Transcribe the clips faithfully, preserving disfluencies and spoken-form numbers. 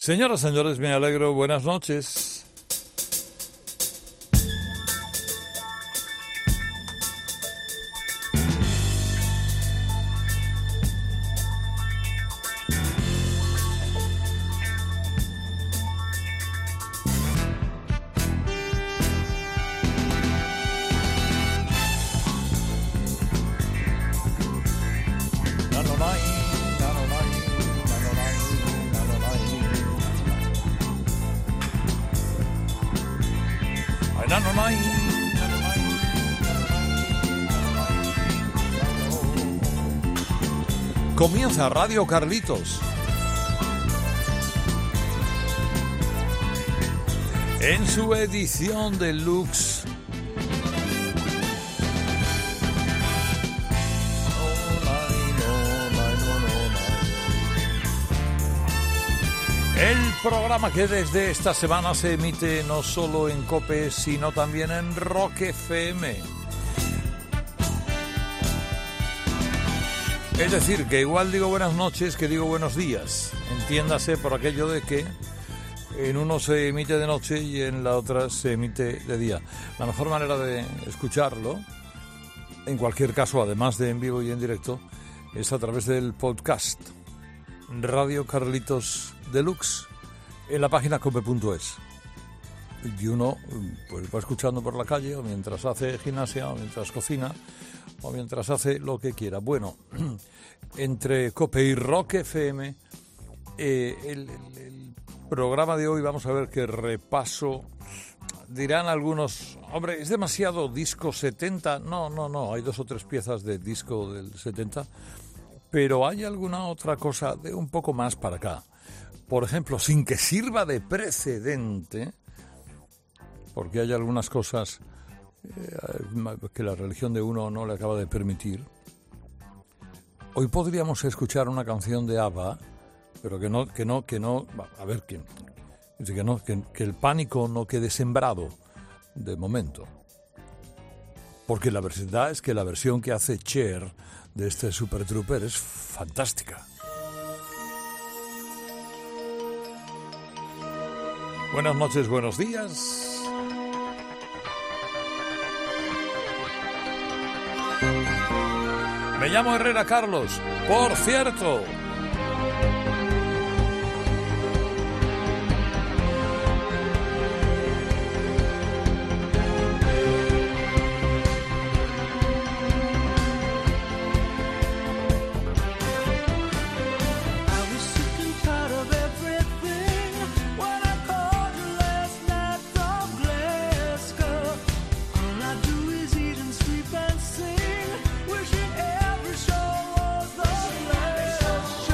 Señoras, señores, me alegro. Buenas noches. Comienza Radio Carlitos. En su edición deluxe. El programa que desde esta semana se emite no solo en COPE, sino también en Rock F M. Es decir, que igual digo buenas noches que digo buenos días. Entiéndase por aquello de que en uno se emite de noche y en la otra se emite de día. La mejor manera de escucharlo, en cualquier caso, además de en vivo y en directo, es a través del podcast Radio Carlitos Deluxe en la página cope punto es. Y uno pues va escuchando por la calle o mientras hace gimnasia o mientras cocina o mientras hace lo que quiera. Bueno, entre COPE y Rock F M, eh, el, el, el programa de hoy vamos a ver qué repaso. Dirán algunos, hombre, ¿es demasiado disco setenta? No, no, no, hay dos o tres piezas de disco del setenta, pero hay alguna otra cosa de un poco más para acá. Por ejemplo, sin que sirva de precedente, porque hay algunas cosas que la religión de uno no le acaba de permitir. Hoy podríamos escuchar una canción de ABBA, pero que no, que no, que no, a ver, que, que, no, que, que el pánico no quede sembrado de momento. Porque la verdad es que la versión que hace Cher de este Super Trooper es fantástica. Buenas noches, buenos días. Me llamo Herrera Carlos, por cierto. Wishing every show was the last.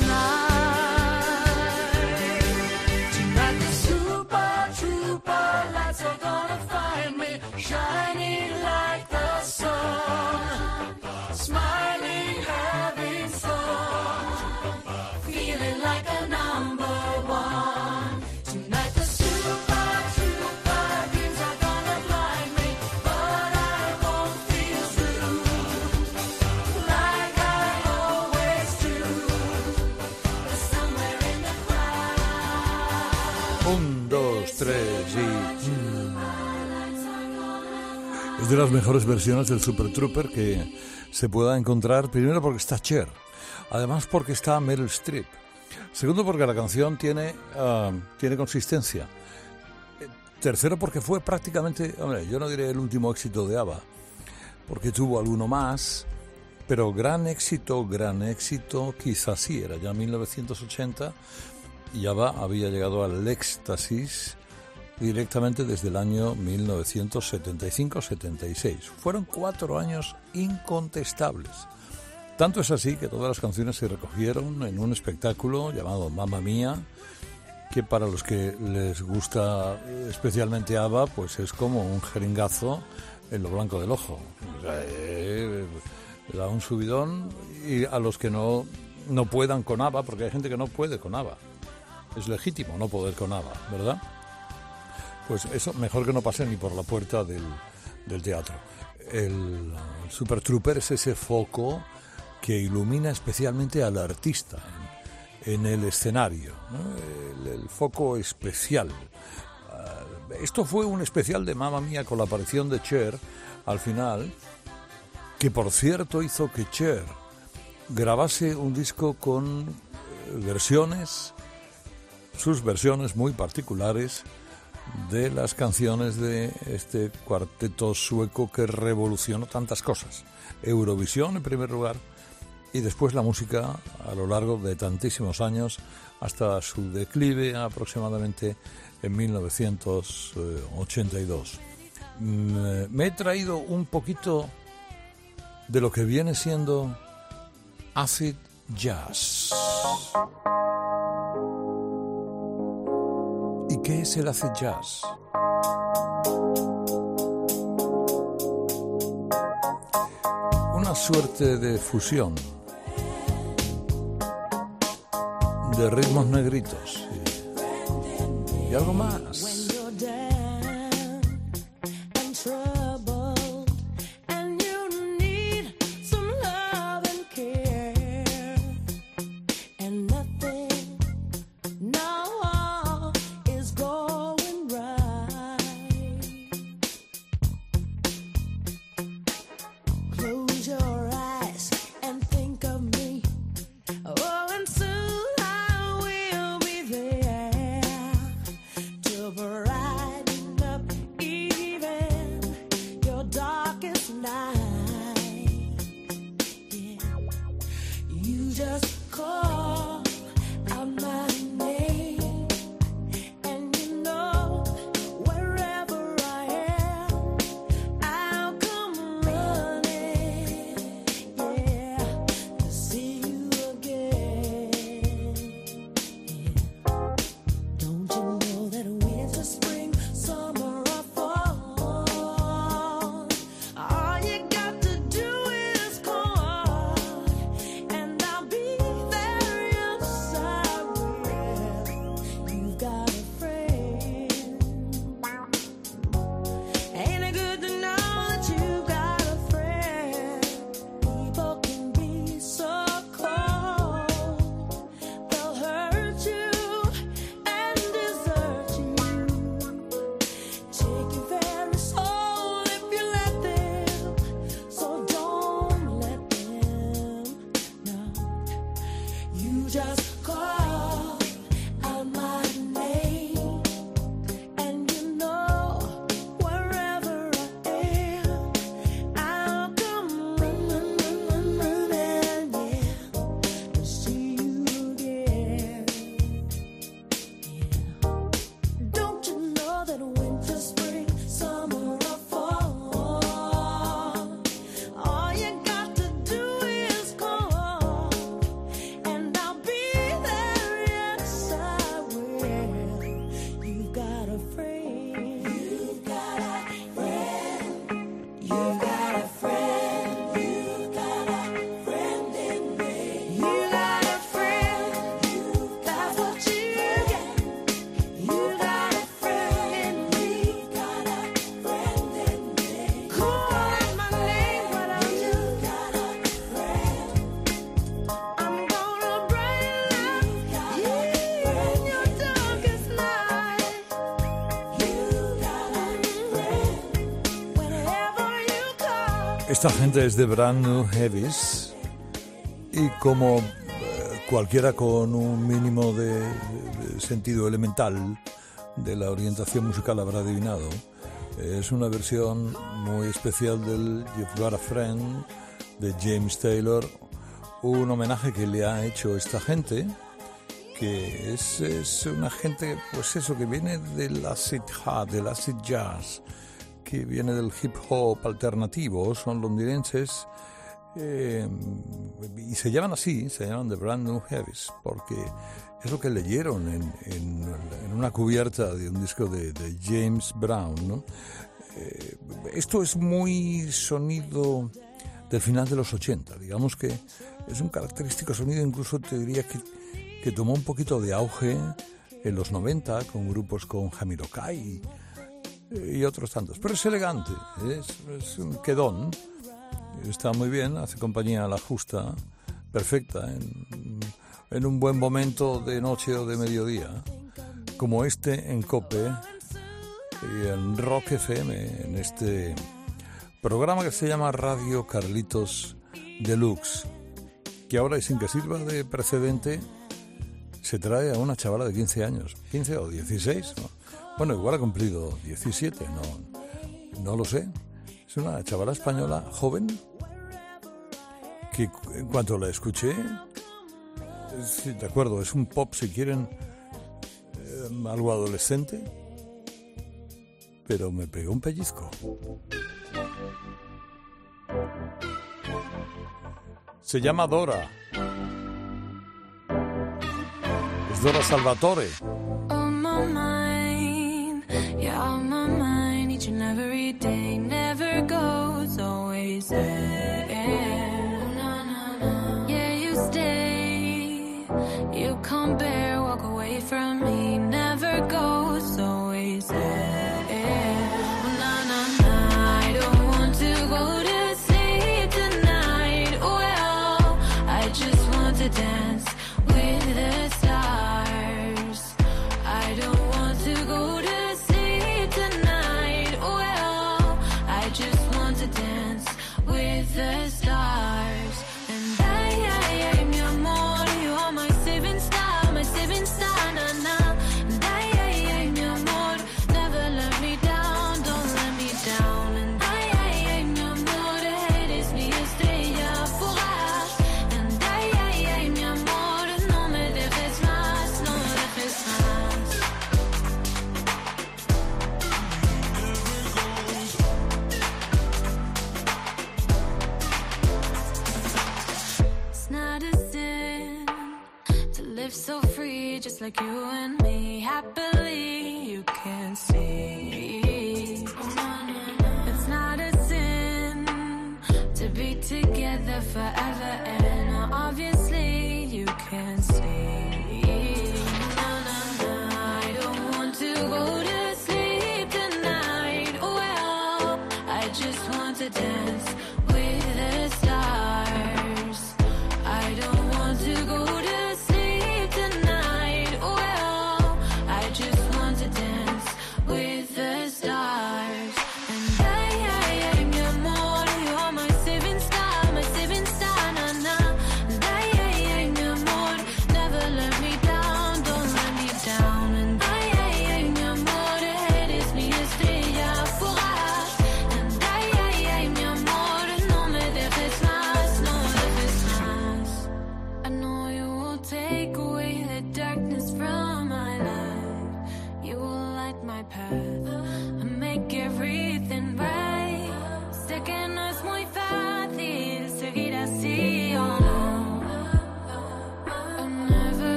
Es de las mejores versiones del Super Trooper que se pueda encontrar, primero porque está Cher, además porque está Meryl Streep, segundo porque la canción tiene, uh, tiene consistencia, tercero porque fue prácticamente, hombre, yo no diré el último éxito de ABBA, porque tuvo alguno más, pero gran éxito, gran éxito, quizás sí, era ya mil novecientos ochenta y ABBA había llegado al éxtasis directamente desde el año mil novecientos setenta y cinco setenta y seis. Fueron cuatro años incontestables. Tanto es así que todas las canciones se recogieron en un espectáculo llamado Mamma Mía, que para los que les gusta especialmente ABBA, pues es como un jeringazo en lo blanco del ojo. O sea, eh, da un subidón, y a los que no, no puedan con ABBA, porque hay gente que no puede con ABBA. Es legítimo no poder con ABBA, ¿verdad? Pues eso, mejor que no pase ni por la puerta del, del teatro. El, el Super Trooper es ese foco que ilumina especialmente al artista en, en el escenario, ¿no? el, el foco especial. Uh, esto fue un especial de Mamma Mía con la aparición de Cher al final, que por cierto hizo que Cher grabase un disco con eh, versiones, sus versiones muy particulares, de las canciones de este cuarteto sueco que revolucionó tantas cosas. Eurovisión en primer lugar, y después la música a lo largo de tantísimos años hasta su declive aproximadamente en mil novecientos ochenta y dos. Me he traído un poquito de lo que viene siendo acid jazz. ¿Y qué es el acid jazz? Una suerte de fusión de ritmos negritos y, y algo más. Esta gente es de Brand New Heavies y como eh, cualquiera con un mínimo de, de sentido elemental de la orientación musical habrá adivinado, es una versión muy especial del You've Got a Friend de James Taylor, un homenaje que le ha hecho esta gente, que es, es una gente, pues eso, que viene del acid hard, del acid jazz, que viene del hip hop alternativo, son londinenses, eh, y se llaman así, se llaman The Brand New Heavies, porque es lo que leyeron en, en, en una cubierta de un disco de, de James Brown, ¿no? Eh, esto es muy sonido del final de los ochenta, digamos que es un característico sonido, incluso te diría que, que tomó un poquito de auge en los noventa, con grupos con Jamiroquai y otros tantos, pero es elegante, es, es un quedón, está muy bien, hace compañía a la justa, perfecta, en, en un buen momento de noche o de mediodía, como este en COPE y en Rock F M, en este programa que se llama Radio Carlitos Deluxe, que ahora, y sin que sirva de precedente, se trae a una chavala de quince años, quince o dieciséis, ¿no? Bueno, igual ha cumplido diecisiete, no, no lo sé. Es una chavala española joven que en cuanto la escuché, es, de acuerdo, es un pop, si quieren, eh, algo adolescente, pero me pegó un pellizco. Se llama Dora. Es Dora Salvatore. You're on my mind each and every day. Never goes, always there. Yeah, you stay. You come bare, walk away from me. Never goes, always there. Nah, nah, nah. I don't want to go to sleep tonight. Well, I just want to dance with the stars. I don't want to go to the stars. And I, I, I, mi amor, you are my saving star, my saving star, na, na. And I, I, I, mi amor, never let me down, don't let me down. And I, I, I, mi amor, eres mi estrella fugaz. And I, I, I, mi amor, no me dejes más, no me dejes más. Not a sin to live so free, just like you and me. Happily, you can see. It's not a sin to be together forever, and obviously you can see. No, no, no, I don't want to go to sleep tonight. Well, I just want to dance with the stars. I don't want to go to sleep tonight. Well, I just want to dance with the stars. And I, I, I, mi amor, you are my saving star, my saving star, na, na. And I, I, I, mi amor,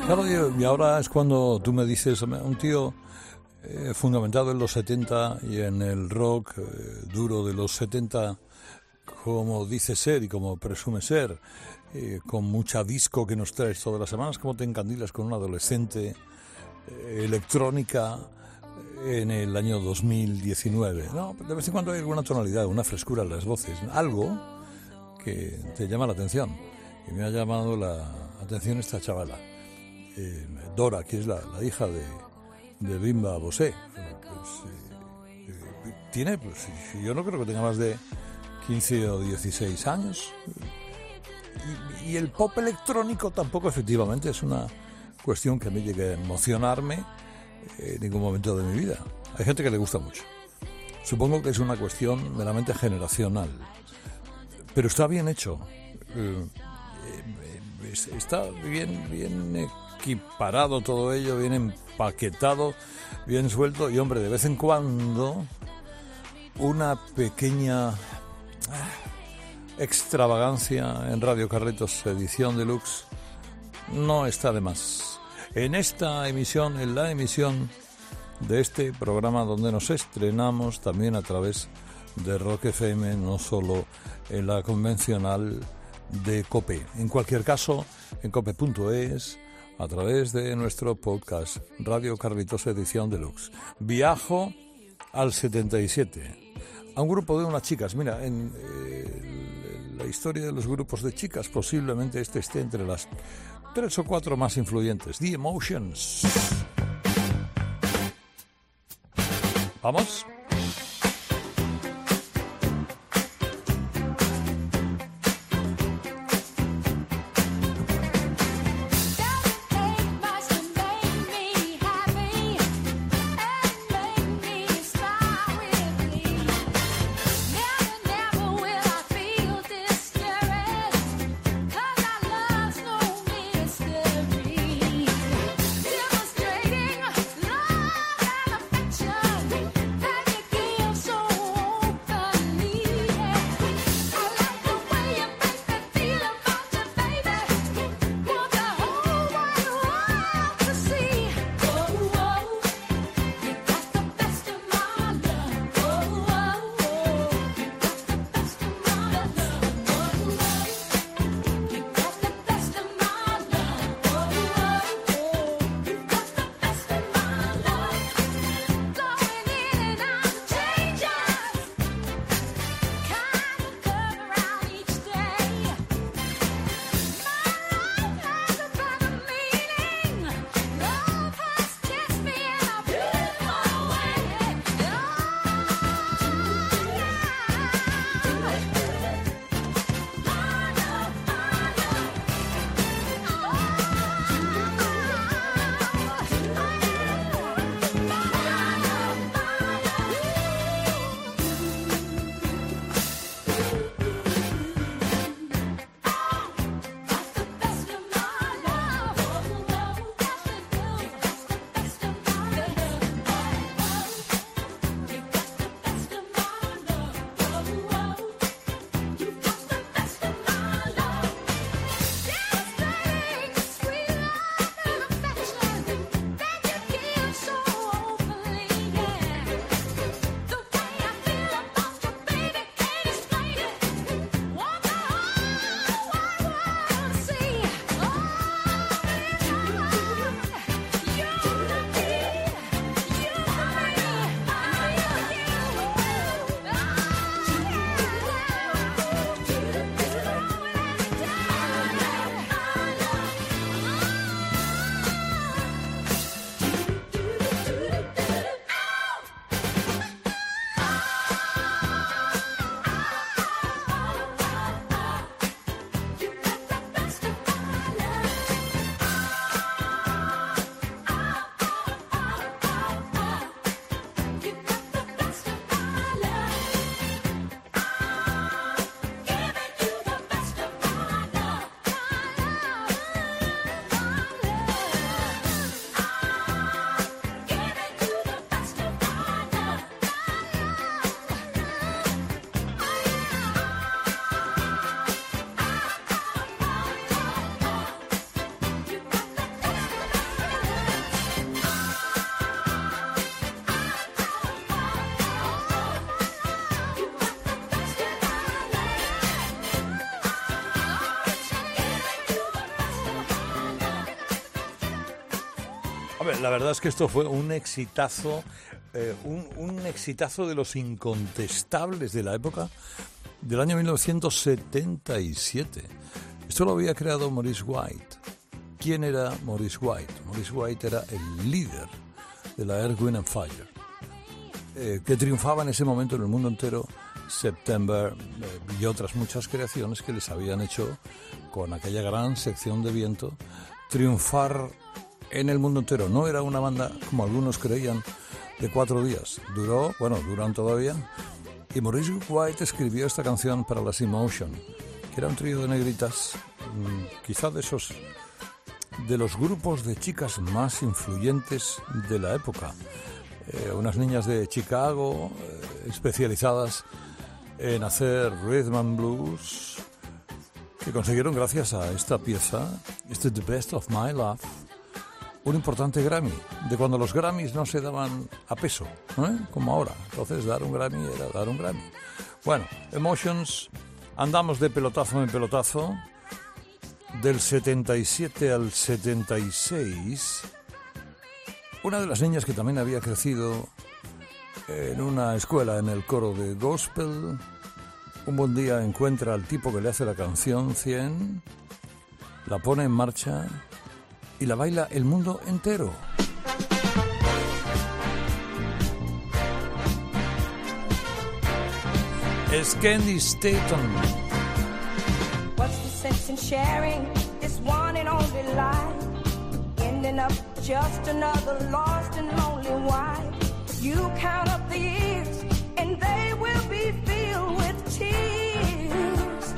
Claro, y ahora es cuando tú me dices, un tío eh, fundamentado en los setenta y en el rock eh, duro de los setenta, como dice ser y como presume ser, eh, con mucha disco que nos traes todas las semanas, como te encandilas con un adolescente, eh, electrónica, en el año dos mil diecinueve. No, de vez en cuando hay alguna tonalidad, una frescura en las voces, algo que te llama la atención. Y me ha llamado la atención esta chavala. Eh, Dora, que es la, la hija de, de Bimba Bosé. Pues, eh, eh, tiene, pues, yo no creo que tenga más de quince o dieciséis años. Y, y el pop electrónico tampoco, efectivamente, es una cuestión que a mí llegue a emocionarme en ningún momento de mi vida. Hay gente que le gusta mucho. Supongo que es una cuestión meramente generacional. Pero está bien hecho. Eh, eh, está bien, bien equiparado todo ello, bien empaquetado, bien suelto, y hombre, de vez en cuando una pequeña extravagancia en Radio Carlitos edición deluxe no está de más. En esta emisión, en la emisión de este programa donde nos estrenamos también a través de Rock F M, no solo en la convencional de COPE. En cualquier caso, en cope punto es, a través de nuestro podcast Radio Carlitos Edición Deluxe. Viajo al setenta y siete, a un grupo de unas chicas. Mira, en eh, la historia de los grupos de chicas, posiblemente este esté entre las tres o cuatro más influyentes. The Emotions. ¿Vamos? Demonstrating love and affection. A ver, la verdad es que esto fue un exitazo, eh, un, un exitazo de los incontestables de la época del año mil novecientos setenta y siete. Esto lo había creado Maurice White. ¿Quién era Maurice White? Maurice White era el líder de la Earth, Wind and Fire, eh, que triunfaba en ese momento en el mundo entero, September eh, y otras muchas creaciones que les habían hecho con aquella gran sección de viento triunfar en el mundo entero. No era una banda, como algunos creían, de cuatro días. Duró, bueno, duran todavía. Y Maurice White escribió esta canción para las Emotion, que era un trío de negritas, mmm, quizá de esos, de los grupos de chicas más influyentes de la época. Eh, unas niñas de Chicago, eh, especializadas en hacer rhythm and blues, que consiguieron gracias a esta pieza, este The Best of My Love, un importante Grammy, de cuando los Grammys no se daban a peso, ¿eh? Como ahora. Entonces dar un Grammy era dar un Grammy. Bueno, Emotions, andamos de pelotazo en pelotazo, del setenta y siete al setenta y seis. Una de las niñas que también había crecido en una escuela en el coro de gospel, un buen día encuentra al tipo que le hace la canción cien, la pone en marcha y la baila el mundo entero. Es Candy Staton. What's the sense in sharing this one and only life? Ending up just another lost and lonely wife. You count up the years and they will be filled with tears.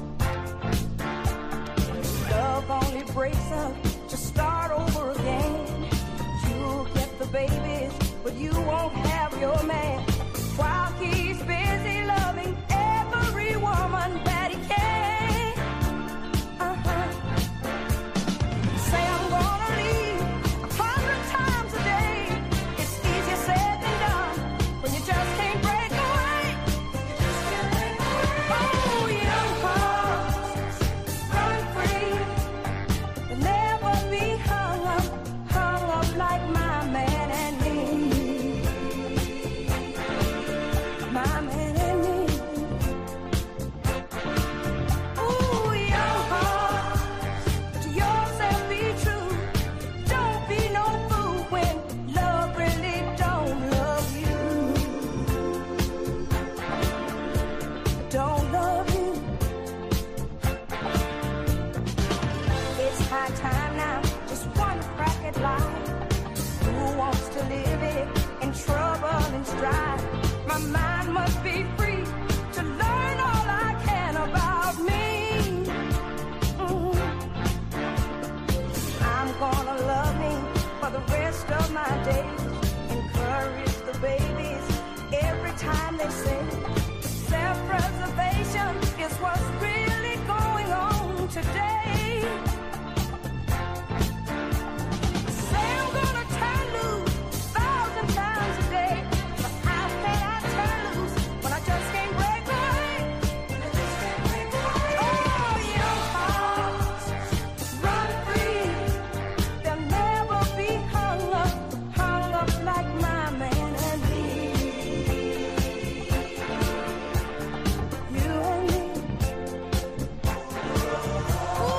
Love only breaks up to start over again. You'll get the babies, but you won't have your man. While he's busy loving every woman that he can. Uh-huh. Say I'm gonna leave a hundred times a day. It's easier said than done when you just can't break away. Oh, young hearts, run free. You'll never be hung up, hung up like my man and me. My man and me. Ooh, young heart, to yourself be true. Don't be no fool when love really don't love you. Don't love you. It's high time now, just one crack at life. Who wants to live it in trouble and strife? My mind must be free to learn all I can about me. Mhm. I'm gonna love me for the rest of my days. Encourage the babies every time they say self-preservation is what's really going on today. Say I'm gonna turn loose a thousand times a day, but how can I turn loose when I just can't break away? Oh, young hearts, run free. They'll never be hung up, hung up like my man and me. You and me. Ooh,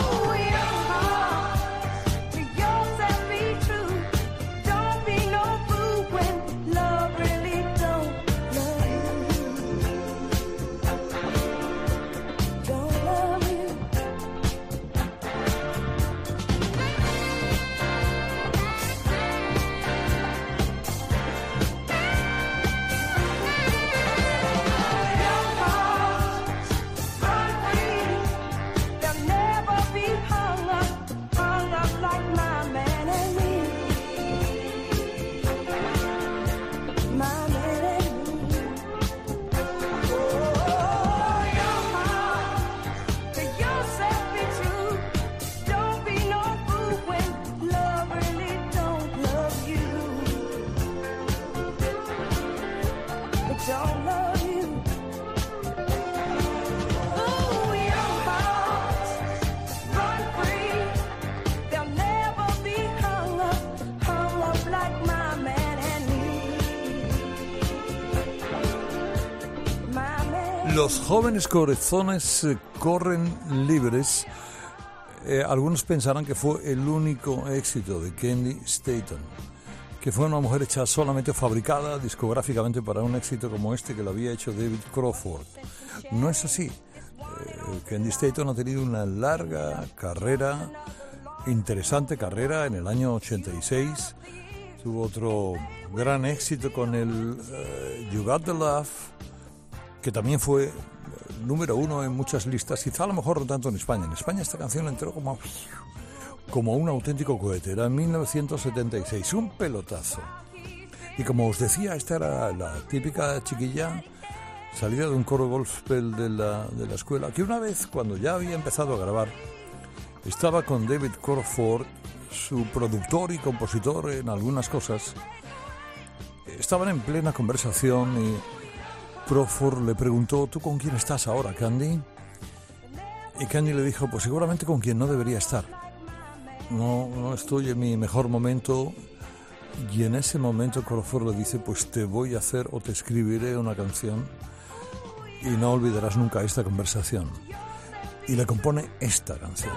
Los jóvenes corazones eh, corren libres. Eh, algunos pensarán que fue el único éxito de Candi Staton, que fue una mujer hecha solamente fabricada discográficamente para un éxito como este que lo había hecho David Crawford. No es así. Eh, Candi Staton ha tenido una larga carrera, interesante carrera. En el año ochenta y seis tuvo otro gran éxito con el uh, You Got the Love, que también fue número uno en muchas listas, quizá a lo mejor no tanto en España. En España esta canción entró como, como un auténtico cohete. Era en mil novecientos setenta y seis, un pelotazo. Y como os decía, esta era la típica chiquilla salida de un coro gospel de la, de la escuela, que una vez, cuando ya había empezado a grabar, estaba con David Crawford, su productor y compositor en algunas cosas. Estaban en plena conversación y Crawford le preguntó: ¿tú con quién estás ahora, Candi? Y Candi le dijo: pues seguramente con quien no debería estar. No, no estoy en mi mejor momento. Y en ese momento Crawford le dice: pues te voy a hacer o te escribiré una canción y no olvidarás nunca esta conversación. Y le compone esta canción,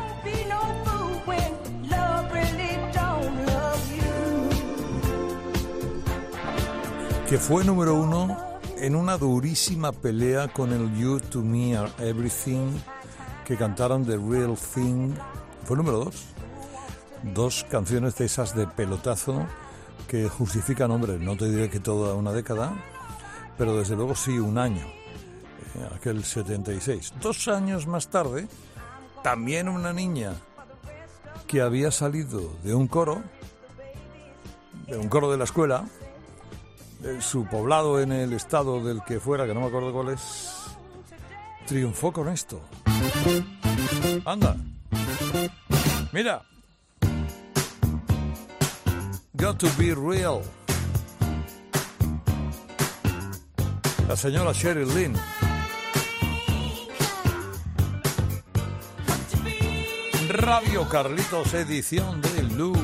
que fue número uno en una durísima pelea con el You to Me Are Everything, que cantaron The Real Thing. Fue número dos. Dos canciones de esas de pelotazo que justifican, hombre, no te diré que toda una década, pero desde luego sí un año, eh, aquel setenta y seis. Dos años más tarde, también una niña que había salido de un coro, de un coro de la escuela, de su poblado en el estado del que fuera, que no me acuerdo cuál es, triunfó con esto. Anda, mira. Got to be real. La señora Sheryl Lynn. Radio Carlitos, edición de Luz.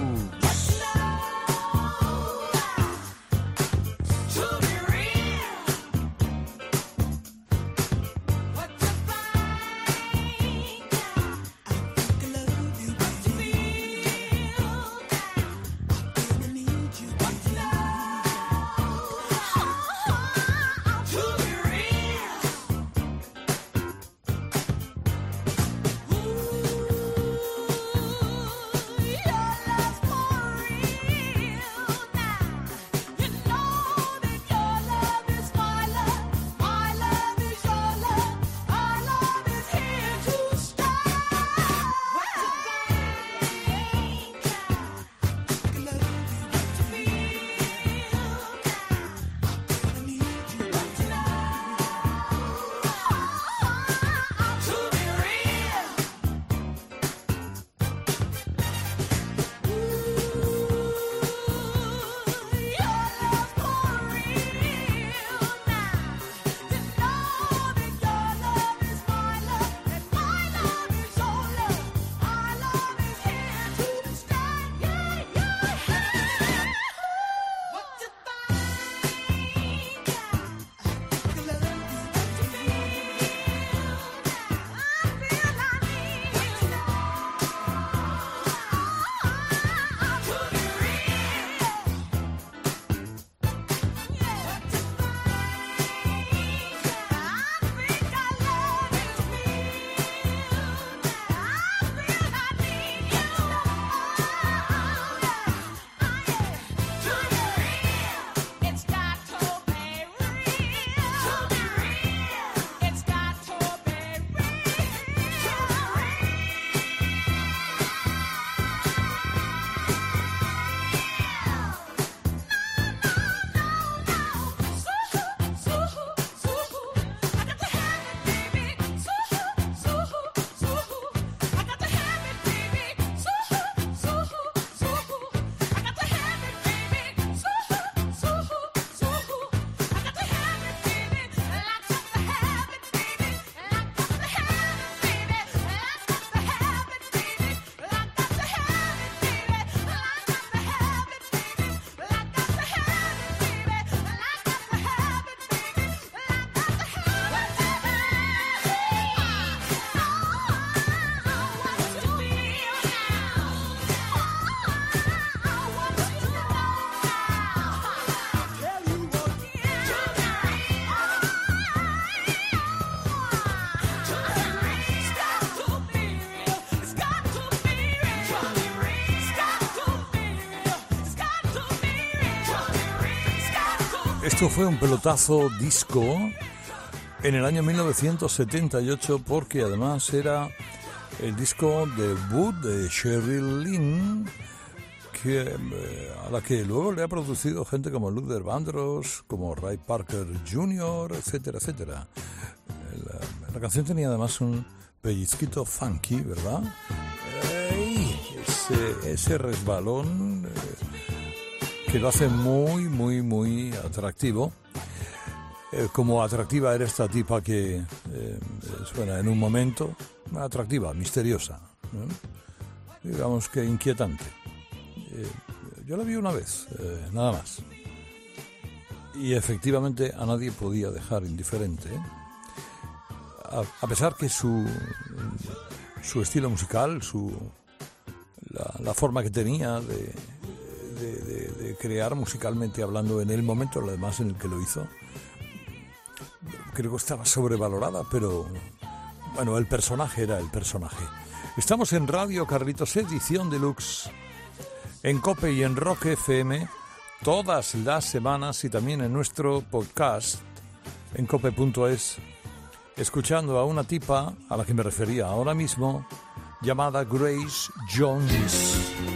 Esto fue un pelotazo disco en el año mil novecientos setenta y ocho porque además era el disco debut de Sheryl Lynn, que, eh, a la que luego le ha producido gente como Luther Vandross, como Ray Parker junior, etcétera, etcétera. La, la canción tenía además un pellizquito funky, ¿verdad? Ey, ese, ese resbalón eh, que lo hace muy, muy, muy atractivo. Eh, como atractiva era esta tipa que eh, suena en un momento, atractiva, misteriosa, ¿no? Digamos que inquietante. Eh, yo la vi una vez, eh, nada más. Y efectivamente a nadie podía dejar indiferente, ¿eh? A, a pesar que su, su estilo musical, su la, la forma que tenía de, de, de, de crear musicalmente hablando en el momento, además en el que lo hizo, creo que estaba sobrevalorada, pero bueno, el personaje era el personaje. Estamos en Radio Carlitos, edición deluxe, en COPE y en Rock F M, todas las semanas, y también en nuestro podcast en cope punto es, escuchando a una tipa a la que me refería ahora mismo, llamada Grace Jones.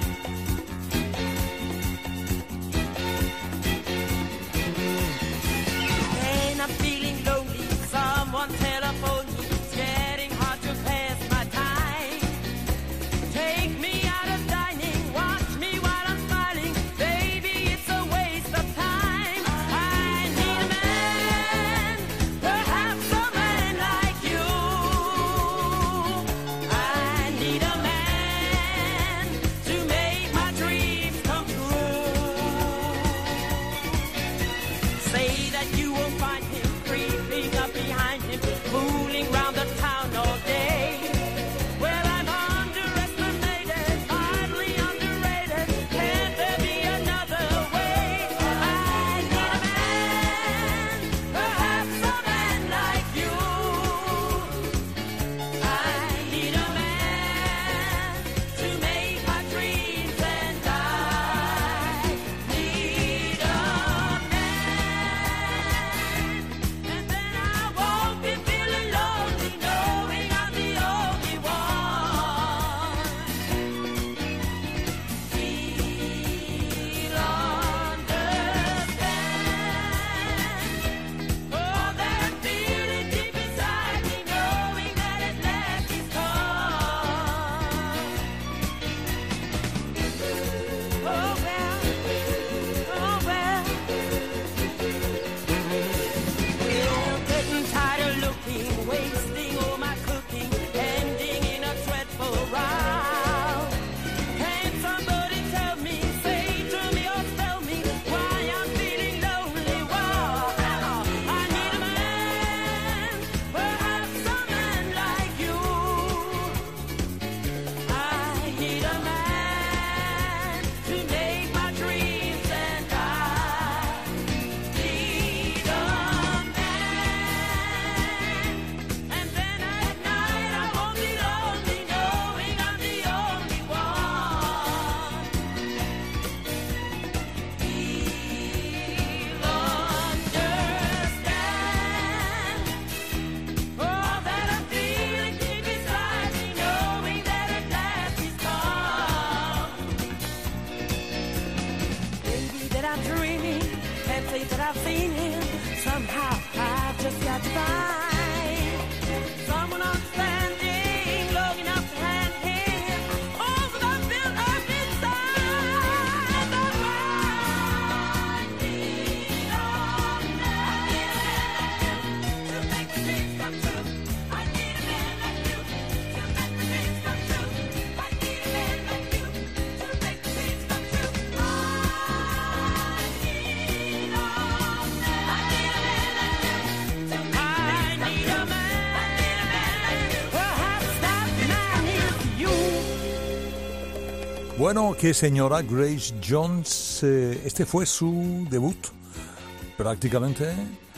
Bueno, que señora Grace Jones, eh, este fue su debut prácticamente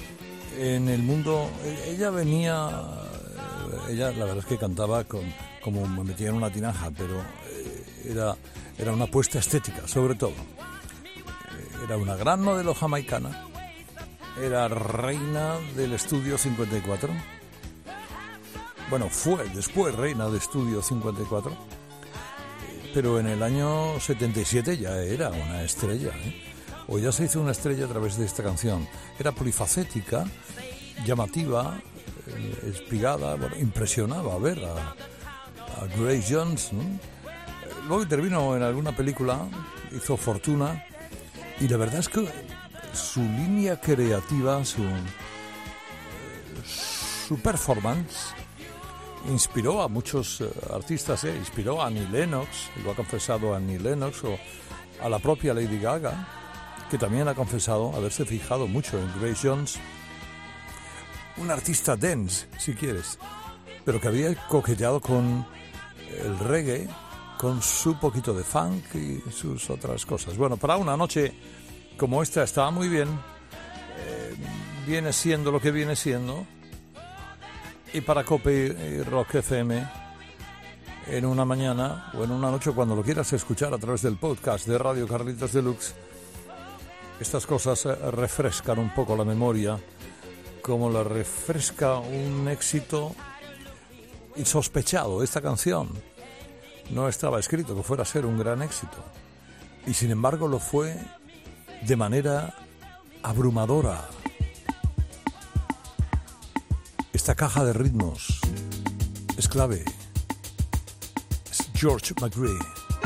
en el mundo. Ella venía, ella la verdad es que cantaba con, como me metía en una tinaja, pero eh, era, era una apuesta estética sobre todo. Era una gran modelo jamaicana era reina del Estudio cincuenta y cuatro. Bueno, fue después reina de Estudio cincuenta y cuatro, pero en el año setenta y siete ya era una estrella, ¿eh? O ya se hizo una estrella a través de esta canción. Era polifacética, llamativa, eh, espigada, bueno, impresionaba ver a, a Grace Jones, ¿no? Luego intervino en alguna película, hizo fortuna, y la verdad es que su línea creativa, su, su performance, inspiró a muchos uh, artistas, ¿eh? Inspiró a Annie Lennox, lo ha confesado Annie Lennox, o a la propia Lady Gaga, que también ha confesado haberse fijado mucho en Grace Jones, un artista dance, si quieres, pero que había coqueteado con el reggae, con su poquito de funk y sus otras cosas. Bueno, para una noche como esta estaba muy bien, eh, viene siendo lo que viene siendo, y para Cope y Rock F M, en una mañana o en una noche, cuando lo quieras escuchar a través del podcast de Radio Carlitos Deluxe, estas cosas refrescan un poco la memoria, como la refresca un éxito insospechado. Esta canción no estaba escrito que fuera a ser un gran éxito, y sin embargo lo fue de manera abrumadora. Esta caja de ritmos es clave. Es George McGree.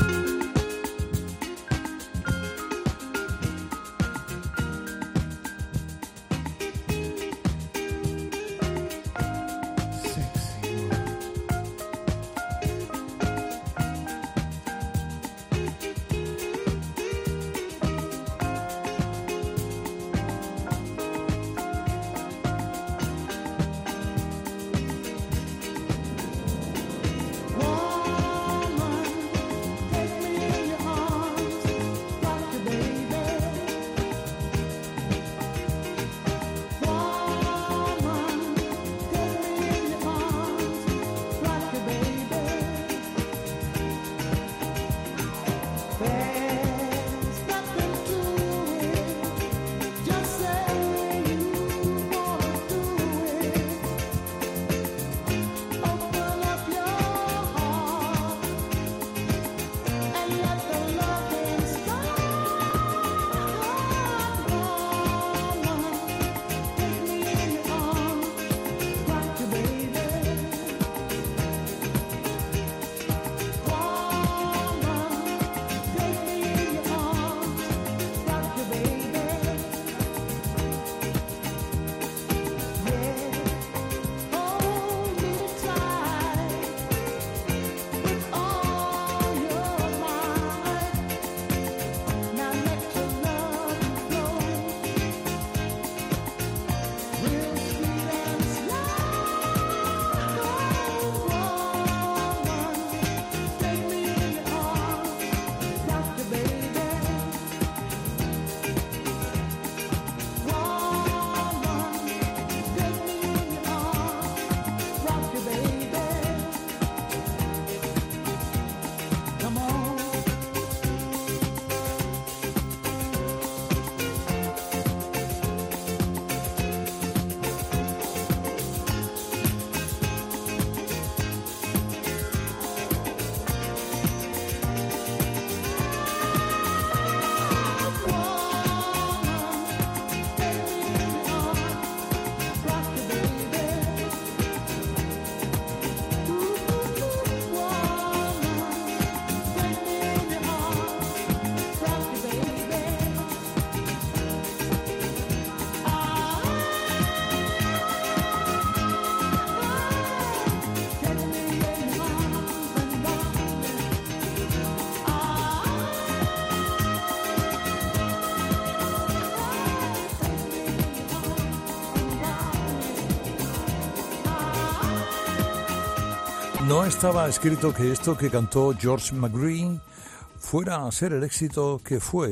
No estaba escrito que esto que cantó George McGree fuera a ser el éxito que fue.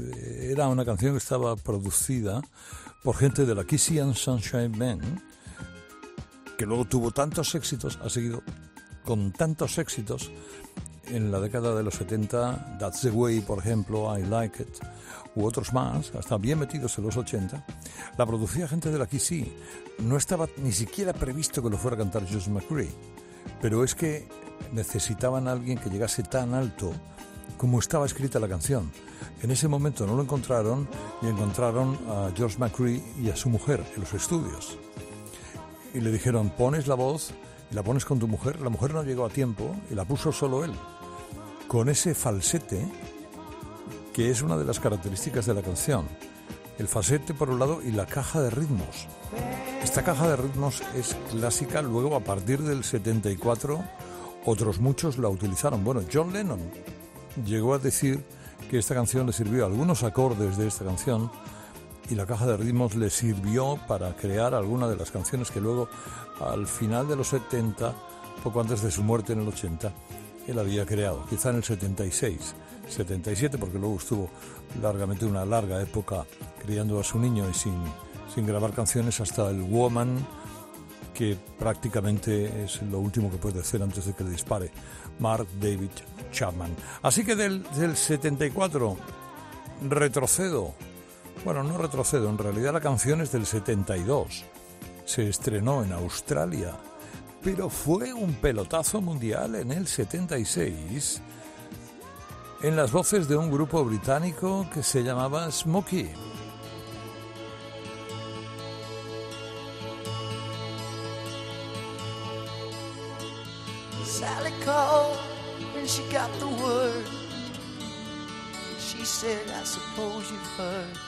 Era una canción que estaba producida por gente de la Kissy and Sunshine Band, que luego tuvo tantos éxitos, ha seguido con tantos éxitos en la década de los setenta, That's the Way, por ejemplo, I Like It, u otros más, hasta bien metidos en los ochenta, la producía gente de la K C. No estaba ni siquiera previsto que lo fuera a cantar Josh McCrea, pero es que necesitaban a alguien que llegase tan alto como estaba escrita la canción. En ese momento no lo encontraron y encontraron a George McCrea y a su mujer en los estudios. Y le dijeron, pones la voz y la pones con tu mujer. La mujer no llegó a tiempo y la puso solo él, con ese falsete que es una de las características de la canción. El falsete por un lado y la caja de ritmos. Esta caja de ritmos es clásica. Luego, a partir del setenta y cuatro, otros muchos la utilizaron. Bueno, John Lennon llegó a decir que esta canción le sirvió a algunos acordes de esta canción, y la caja de ritmos le sirvió para crear algunas de las canciones que luego, al final de los setenta, poco antes de su muerte en el ochenta, él había creado, quizá en el setenta y seis, setenta y siete, porque luego estuvo largamente una larga época criando a su niño y sin, sin grabar canciones, hasta el Woman, que prácticamente es lo último que puede hacer antes de que le dispare Mark David Chapman. Así que del, del setenta y cuatro retrocedo. Bueno, no retrocedo, en realidad la canción es del setenta y dos. Se estrenó en Australia, pero fue un pelotazo mundial en el setenta y seis, en las voces de un grupo británico que se llamaba Smokey. Sally called when she got the word. She said, I suppose you've heard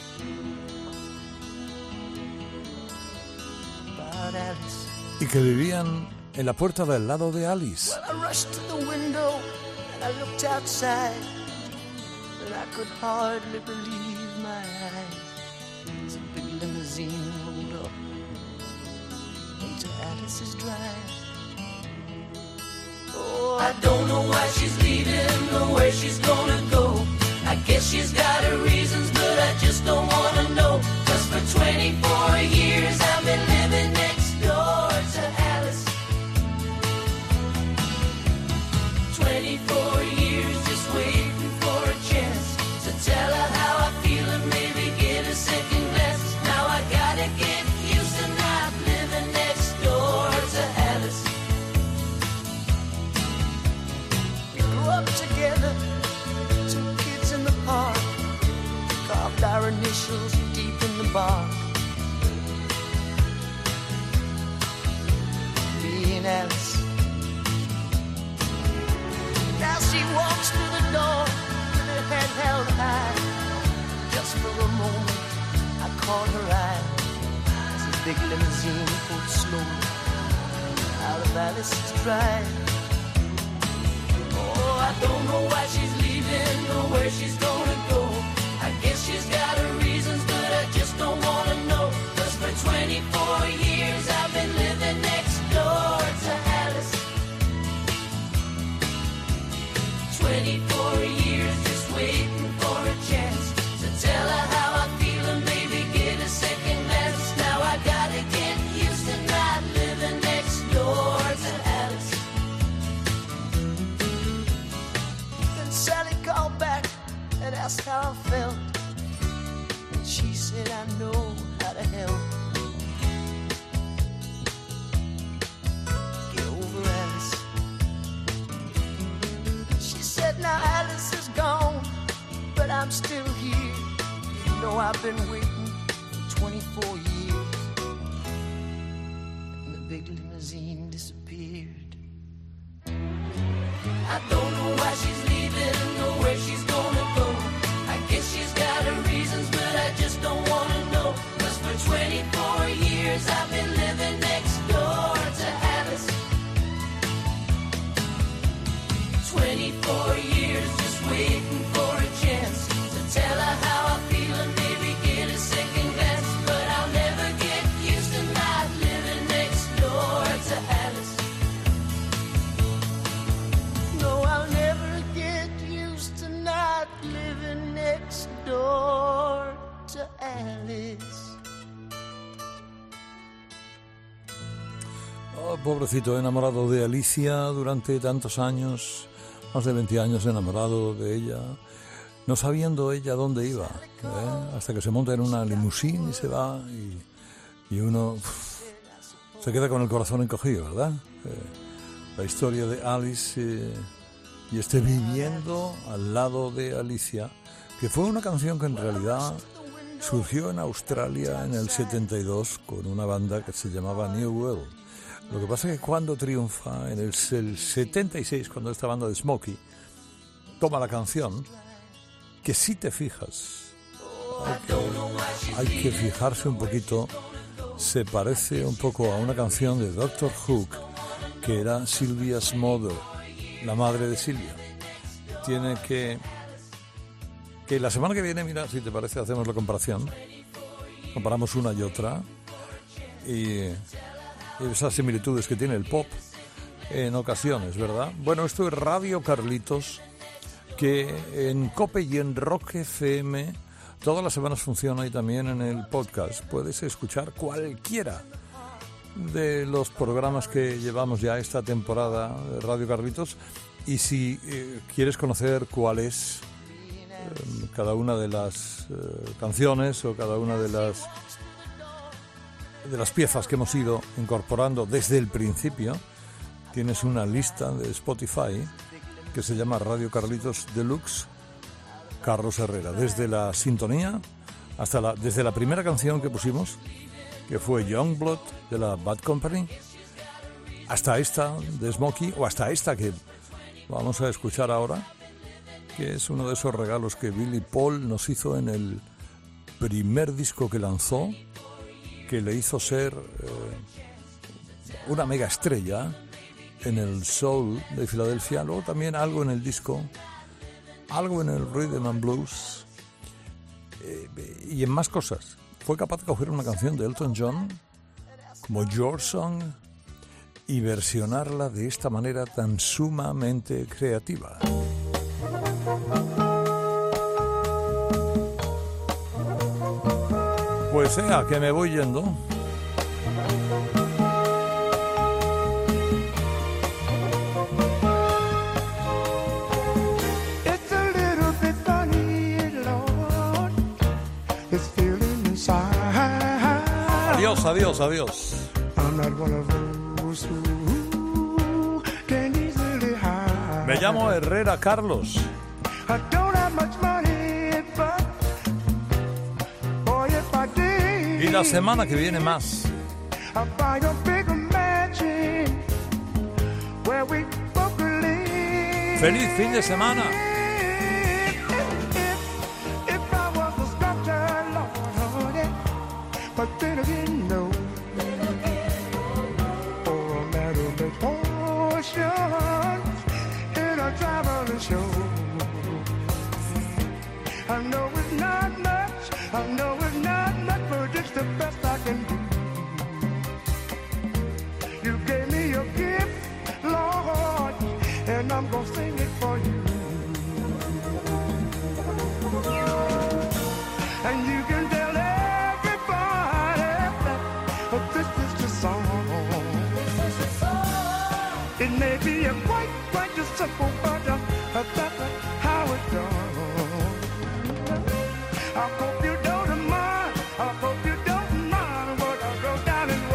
about Alice. Y que vivían en la puerta del lado de Alice. Well, I rushed to the window and I looked outside, but I could hardly believe my eyes. As a big limousine rolled up into Alice's drive. Oh, I don't know why she's leaving or where she's gonna go. I guess she's got her reasons, but I just don't wanna know. 'Cause for twenty-four years I've been living next door to Alice. twenty-four years just waiting for a chance to tell her how I feel and maybe get a second glance. Now I gotta get used to not living next door to Alice. We grew up together, two kids in the park, carved our initials deep in the bark. Me and Alice. Now she walks through the door with her head held high. Just for a moment I caught her eye as the big limousine pulled slowly out of Alice's drive. Oh, I don't know why she's leaving or where she's gonna go. I guess she's got her reasons, but I just don't wanna know. 'Cause for twenty-four years I've been living next door to Alice. twenty-four years just waiting for a chance to tell her how I feel and maybe get a second glance. Now I gotta get used to not living next door to Alice. Then Sally called back and asked how I felt, and she said, I know how to help. Get over Alice. She said, now Alice is gone, but I'm still here. You know I've been waiting for twenty-four years. And the big limousine disappeared. I don't know why she's leaving or where she's gonna go. I guess she's got her reasons, but I just don't wanna know. 'Cause for twenty-four years I've been living next door to Alice. twenty-four years just waiting for a chance to tell her how I feel and maybe get a second glance. But I'll never get used to not living next door to Alice. No, I'll never get used to not living next door to Alice. Oh, pobrecito, enamorado de Alicia durante tantos años, más de veinte años enamorado de ella, no sabiendo ella dónde iba, ¿eh? Hasta que se monta en una limusín y se va y, y uno uf, se queda con el corazón encogido, ¿verdad? Eh, la historia de Alice eh, y este viviendo al lado de Alicia, que fue una canción que en realidad surgió en Australia en el setenta y dos con una banda que se llamaba New World. Lo que pasa es que cuando triunfa en el, el setenta y seis, cuando esta banda de Smokey toma la canción, que si te fijas, hay que, hay que fijarse un poquito, se parece un poco a una canción de Doctor Hook, que era Sylvia's Mother, la madre de Silvia. Tiene que... que la semana que viene, mira, si te parece, hacemos la comparación, comparamos una y otra, y, y esas similitudes que tiene el pop en ocasiones, ¿verdad? Bueno, esto es Radio Carlitos, que en COPE y en Rock F M todas las semanas funciona, y también en el podcast. Puedes escuchar cualquiera de los programas que llevamos ya esta temporada de Radio Carlitos, y si eh, quieres conocer cuál es eh, cada una de las eh, canciones o cada una de las de las piezas que hemos ido incorporando desde el principio, tienes una lista de Spotify que se llama Radio Carlitos Deluxe Carlos Herrera, desde la sintonía hasta la, desde la primera canción que pusimos, que fue Youngblood de la Bad Company, hasta esta de Smokey, o hasta esta que vamos a escuchar ahora, que es uno de esos regalos que Billy Paul nos hizo en el primer disco que lanzó, que le hizo ser eh, una mega estrella en el soul de Filadelfia. Luego también algo en el disco, algo en el rhythm and blues, eh, y en más cosas. Fue capaz de coger una canción de Elton John como Your Song y versionarla de esta manera tan sumamente creativa. Pues sea que me voy yendo. Adiós, adiós, adiós. Me llamo Herrera Carlos. Y la semana que viene más. ¡Feliz fin de semana! I know it's not much, I know it's not much, but it's the best I can do. You gave me your gift, Lord, and I'm gonna sing it for you. And you can tell everybody that this is the song. It may be a quite, quite a simple, but uh, that's how it's done. I hope you don't mind, I hope you don't mind what I wrote down in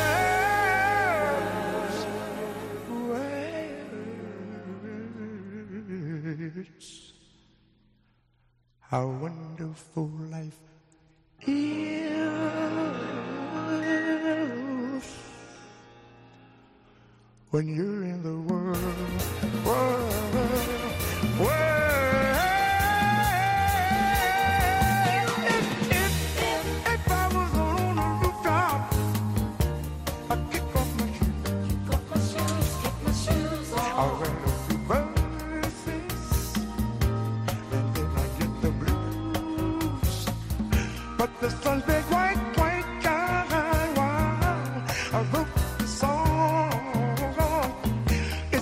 words. How wonderful life is when you're in the world, world, world. The sun's big white, white sky, while I wrote the song.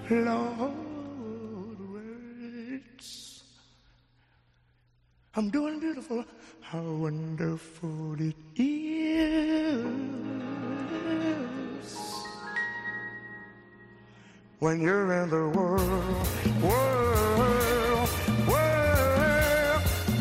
Lord, words. I'm doing beautiful. How wonderful it is when you're in the world, world, world,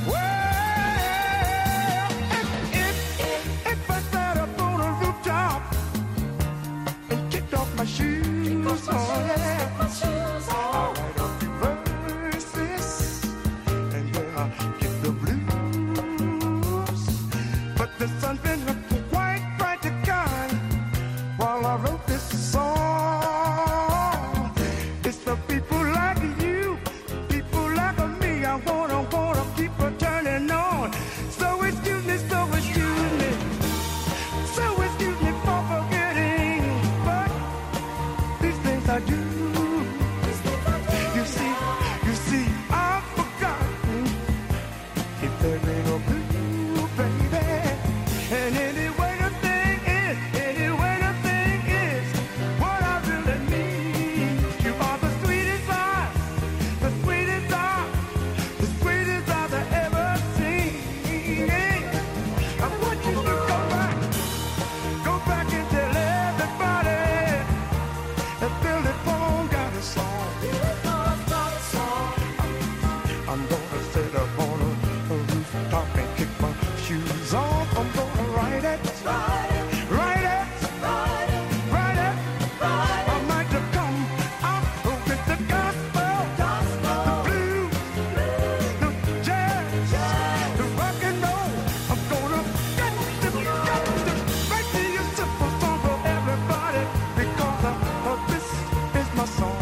world. If, if, if I sat up on a rooftop and kicked off my shoes, oh yeah, I'll write a few verses and then I'll get the blues. But the sun's been quite bright to God while I wrote this song. It's the people like you, people like me. I wanna, wanna keep her turning on. So excuse me, so excuse me, so excuse me for forgetting. But these things I do. You see, you see, I've forgotten if there ain't no blue, baby. And anyway the thing is, anyway the thing is, what I really need. You are the sweetest eyes, the sweetest eyes, the sweetest eyes I ever seen. I want you to go back, go back and tell everybody that Billy Paul got a song. I'm gonna sit up on a, a rooftop and kick my shoes off. I'm gonna write it, write it, write it, write it. I might have come out with the gospel, the blues, the jazz, the rock and roll. I'm gonna get to, get to write me a simple song for everybody because uh, uh, this is my song.